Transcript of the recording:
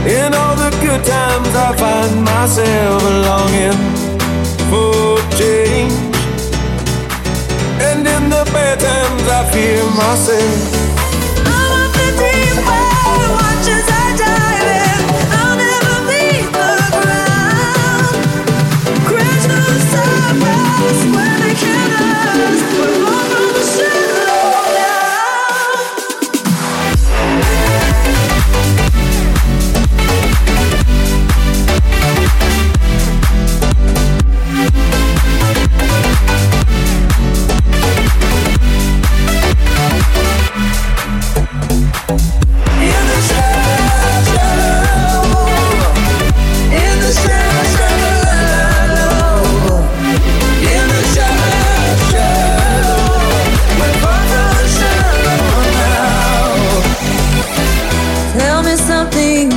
In all the good times I find myself longing for change, and in the bad times I fear myself.